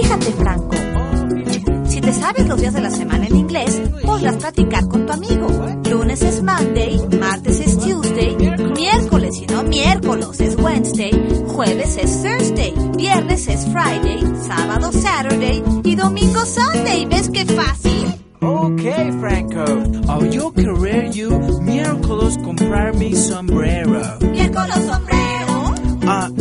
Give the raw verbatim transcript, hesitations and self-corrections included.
Relájate, Franco. Si te sabes los días de la semana en inglés, podrás practicar con tu amigo. Lunes es Monday, martes es Tuesday, miércoles y no miércoles es Wednesday, jueves es Thursday, viernes es Friday, sábado Saturday y domingo Sunday. ¿Ves qué fácil? Okay, Franco. Oh, yo querer you miércoles comprar mi sombrero. ¿Miércoles sombrero? Ah,